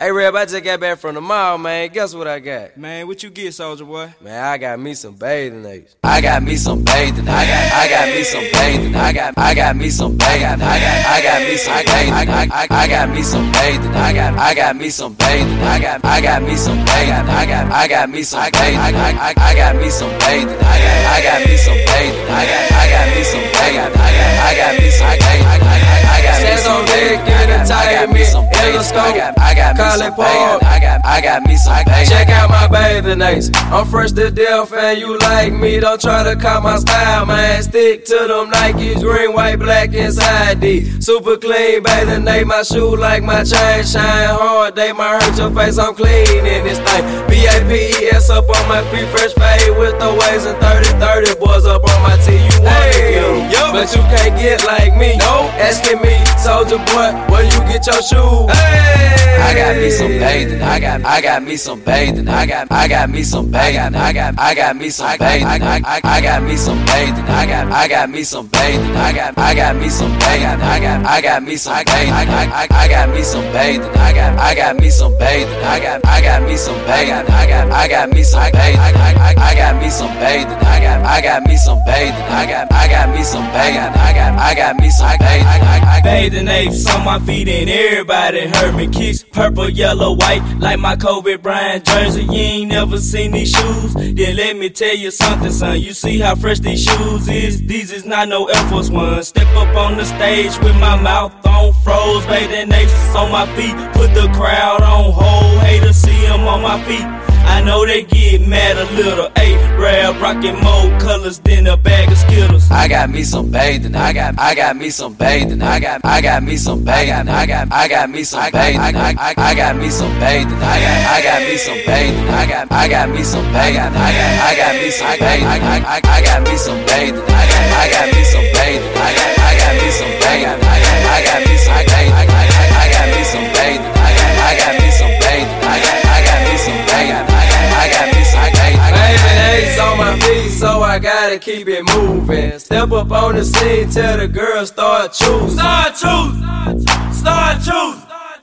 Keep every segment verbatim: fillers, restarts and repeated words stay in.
Hey, Reb, I just got back from the mall, man. Guess what I got? Man, what you get, soldier boy? Man, I got me some bathing apes. I got me some bathing. I got, I got me some bathing. I got, I got me some bathing. I got, I got me some bathing. I, I, I got me some bathing. I got, I got me some bathing. I got, I got me some bathing. I got, I got me some bathing. I, I, I got me some bathing. I got, I got me some bathing. I got, I got me some bathing. I got, I got me some bathing. I, I, I got me some bathing. I got, I got me some bathing. I got, I got me some bathing. I got, I got me some bathing. Check out my bathing apes. I'm fresh to death, and you like me. Don't try to cop my style, man. Stick to them Nikes, green, white, black, inside D. Super clean bathing ape. My shoe like my chain shine hard. They might hurt your face. I'm clean in this thing. B A P E S up on my feet, fresh fade with the waves and thirty thirty boys up on my T. You wanna Hey, get 'em, yo. but you can't get like me. No, asking me, soldier boy, where you get your shoes? Hey, I got me some bathing. I got, I got me some bathing. I got, I got me some bathing. I got, I got me some bathing. I, I, I got me some bathing. I got, I got me some bathing. I got, I got me some bathing. I got, I got me some bathing. I, I, I got me some bathing. I got, I got me some bathing. I got, I got me some bathing. I got, I got me some bathing. I, I, I got me some bathing. I got, I got me some bathing. I got, I got me some bathing. I got, I got me some bathing. I, I, I Bathing apes on my feet and everybody heard me. Kicks purple, yellow, white, like my Kobe Bryant jersey. You ain't never seen these shoes. Then let me tell you something, son. You see how fresh these shoes is? These is not no Air Force Ones. Step up on the stage with my mouth on froze. Bathing apes on my feet, put the crowd on hold. Haters see them on my feet. I know they get mad a little. Ayy, rap rockin' more colors than a bag of Skittles. I got me some bathing. I got, I got me some bathing. I got, I got me some bathing. I got, I got me some bathing. I, I, I got me some bathing. I got, I got me some bathing. I got, I got me some bathing. I got, I got me some bathing. I, I, I got me some bathing. I got, I got me some bathing. I got, I got me some bathing. I got, I got me some bathing. I, I, I got me some bathing. I got, I got me some bathing. I got, I got me some bathing. I got me some bathing. bathing apes on my feet, so I gotta keep it moving. Step up on the scene, tell the girls start choosing. Start choosing, start choosing,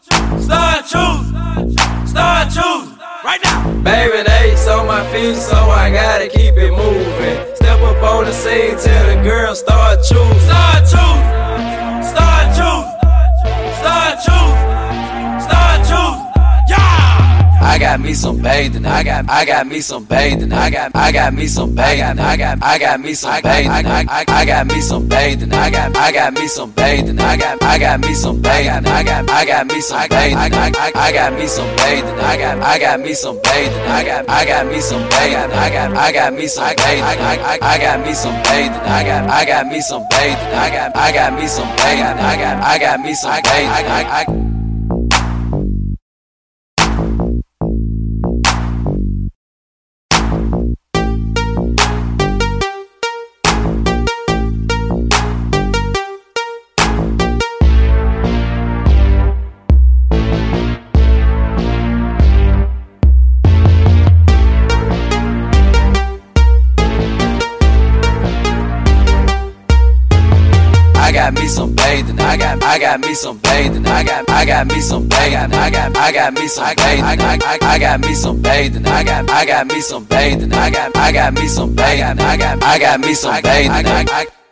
start choosing, start choosing, right now. Bathing apes on my feet, so I gotta keep it moving. Step up on the scene, tell the girls start choosing. Start choosing, start choosing, start choosing, start choosing, yeah. I got me some bathing. I got, I got me some bathing. I got, I got me some bathing. I got, I got me some bathing. I, I, I got me some bathing. I got, I got me some bathing. I got, I got me some bathing. I got, I got me some bathing. I, I, I got me some bathing. I got, I got me some bathing. I got, I got me some bathing. I got, I got me some bathing. I, I, I got me some bathing. I got, I got me some bathing. I got, I got me some bathing. I got, I got me some bathing. I, I, I I got me some bathing. I got, I got me some bathing. I got, I got me some bathing. I got, I got me some bathing. I, I, I got me some bathing. I got, I got me some bathing. I got, I got me some bathing. I got, I got me some bathing. I, I, I